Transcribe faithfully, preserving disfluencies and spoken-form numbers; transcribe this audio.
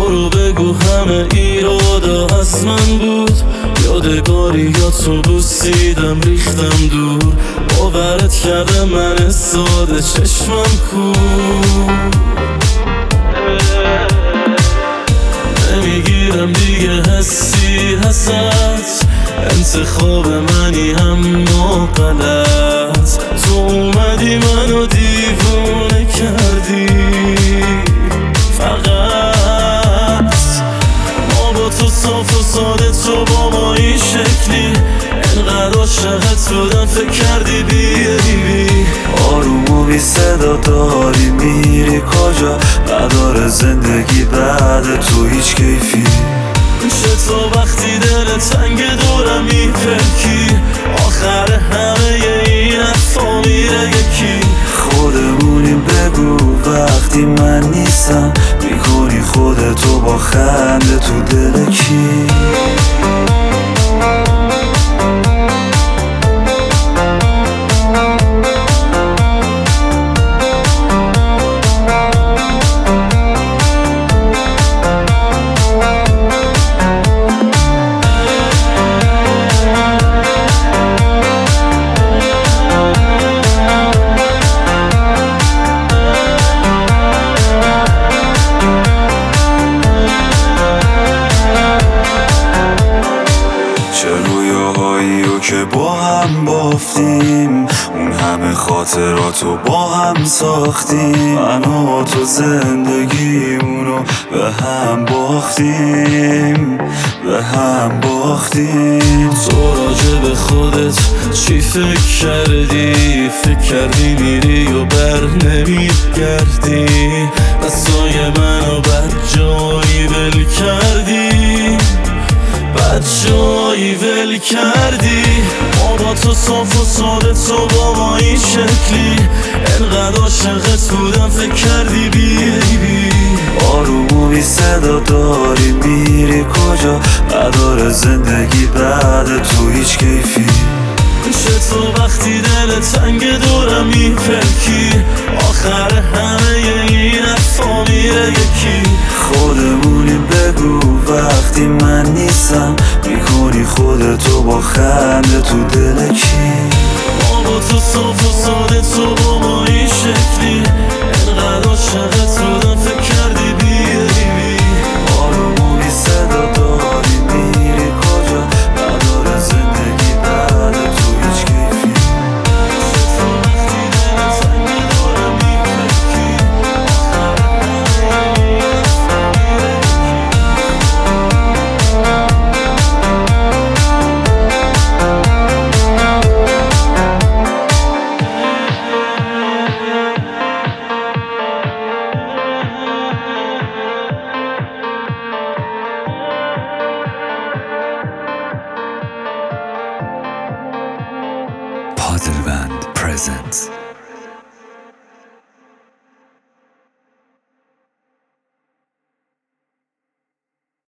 برو بگو همه ایرادا از من بود، یادگاری یا تو بوسیدم ریختم دور، باورت کرده من ساده چشمم کور. نمیگیرم دیگه حسی هست، انتخاب منی اما غلط. تو اومدی منو دیوونه کردی، فقط ما با تو صاف و ساده، تو با ما این شکلی، انقدر عاشقت بودم فکر کردی بیایی بی. آروم و بی صدا داری میری کجا، نداره زندگی بعد تو هیچ کیفی. چطور وقتی دل تنگ دورم میپکی، آخر همه این حرفا میره یکی. خودمونیم بگو وقتی من نیستم، میکنی خودتو با خنده تو دل کی. که با هم بافتیم، اون همه خاطراتو با هم ساختیم، من و تو زندگیمونو به هم باختیم، به هم باختیم. تو راجع به خودت چی فکر کردی؟ فکر کردی میری و بر نمیگردی، دستای منو بد جایی ول کردی، بد جایی ول کردی. ما با تو صاف و ساده، تو با ما این شکلی، انقدر عاشقت بودم فکر کردی بیایی بی. آروم و بی صدا داری میری کجا، نداره زندگی بعد تو هیچ کیفی. چطور وقتی دل تنگ دورم میپکی، آخر همه این حرفا میره یکی. خودمونیم بگو وقتی من نیستم، میکنی خودتو با خنده تو دل کی. ما با تو صاف و ساده، تو با ما این شکلی، انقدر عاشقت بودم فکر کردی بیایی بی. آروم و بی صدا داری میری کجا، نداره زندگی بعد تو هیچ کیفی. چطور وقتی دل تنگ دورم میپکی، آخر همه این حرفا میره Padelband presents